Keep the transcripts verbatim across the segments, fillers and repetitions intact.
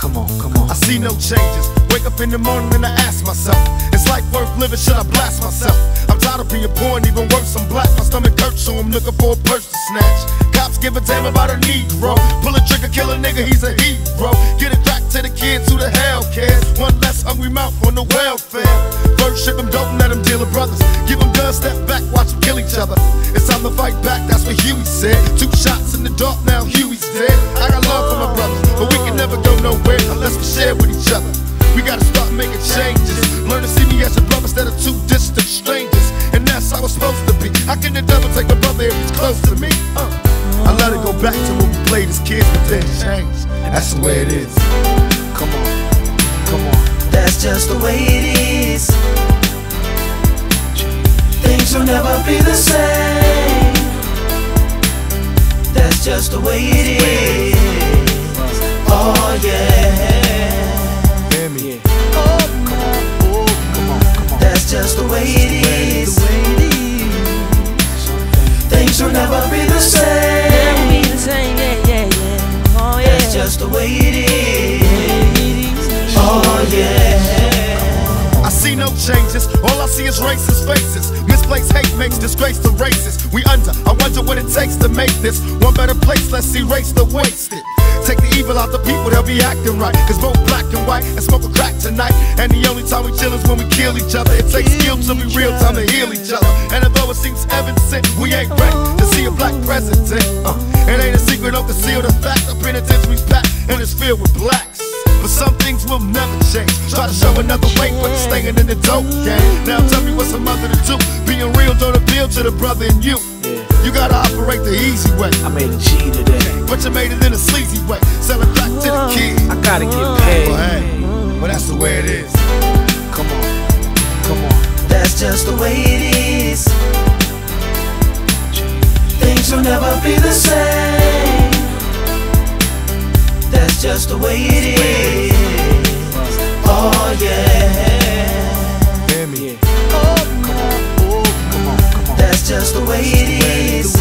Come on, come on. I see no changes. Wake up in the morning and I ask myself, is life worth living? Should I blast myself? I'm tired of being poor and even worse, I'm black. My stomach hurts, so I'm looking for a purse to snatch. Cops give a damn about a Negro. Pull a trigger, kill a nigga, he's a hero. Get it back to the kids who the hell cares. One less hungry mouth on the welfare. First ship them, don't let them deal with brothers. Give them guns, step back, watch them kill each other. It's time to fight back, that's what Huey said. Two shots in the dark, now Huey's dead. I got love for my brothers, but we can never go nowhere unless we share with each other. We gotta start making changes. Learn to see me as a brother instead of two distant strangers. And that's how it's supposed to be. How can the devil take a brother if he's close to me? Uh. I let it go back to when we played as kids, but then changed. That's the way it is. Come on, come on. That's just the way it is. Things will never be the same. That's just the way it is. Oh yeah. Hear me. Oh, come on, oh, come on, come on. That's just the way it is. Things will never be the same. Never be the same, yeah, yeah, yeah. Oh yeah. That's just the way it is. Oh yeah. I see no changes, all I see is racist faces. Misplaced hate makes disgrace to races. We under, I wonder what it takes to make this one better place. Let's erase the wasted. Take the evil out the people, they'll be acting right. Cause both black and white and smoke a crack tonight. And the only time we chill is when we kill each other. It takes skill to be real time to heal each other. And although it seems evident, we ain't ready to see a black president. uh, It ain't a secret, don't conceal the fact. The penitentiary's packed and it's filled with blacks. But some things will never change. Try to show another way, but staying in the dope game. Now tell me what's a mother to do. Being real don't appeal to the brother in you. You gotta operate the easy way. I made a G today, but you made it in a sleazy way. Sell it back to the kids. I gotta get paid. Well, hey, well that's the way it is. Come on, come on. That's just the way it is. Things will never be the same. That's just the way it is. Oh yeah. Hear me. Oh, come on, oh, come on, come on. That's just the way it is.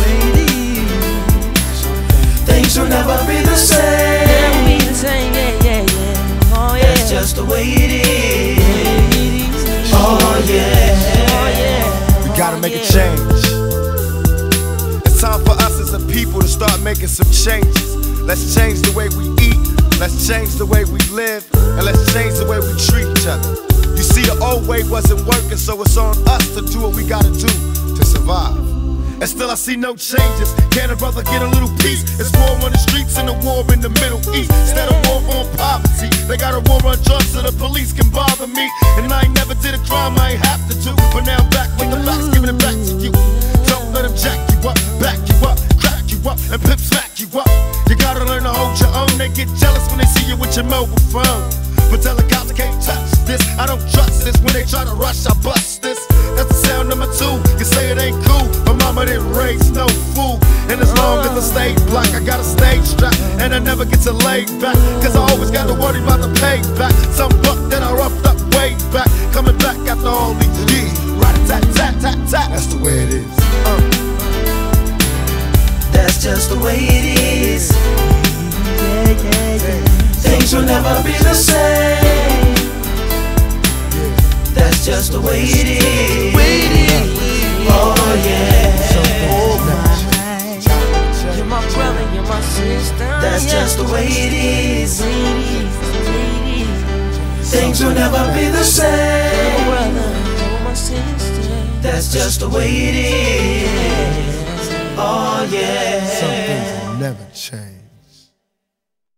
Things will never be the same. Never be the same, yeah, yeah, yeah. Oh yeah. That's just the way it is. Oh yeah. Oh yeah. We gotta make a change. It's time for us as a people to start making some changes. Let's change the way we eat, let's change the way we live, and let's change the way we treat each other. You see, the old way wasn't working, so it's on us to do what we gotta do to survive. And still I see no changes. Can a brother get a little peace? It's war on the streets and a war in the Middle East. Instead of war on poverty, they got a war on drugs so the police can bother me. And I ain't never did a crime I ain't have to do, but now I'm back with the facts, giving it back to you. Don't let them jack you up, back you up, crack you up, and pimp smack you up. You gotta learn to hold your own. They get jealous when they see you with your mobile phone. But tell the cops I can't touch this. I don't trust this. When they try to rush, I bust this. That's the sound number two. You say it ain't cool, but mama didn't raise no fool. And as long as I stay black, I got a stage strap, and I never get to lay back. Cause I always gotta worry about the payback. Some buck that I roughed up way back, coming back after all these years. Right tat tat tat tat. That's the way it is. Uh. That's just the way it is. Yeah, yeah, yeah. Things will never be the same. That's just the way it is. Oh yeah. You're my brother, you're my sister. That's just the way it is. Things will never be the same. That's just the way it is. Oh yeah. Some things will never change.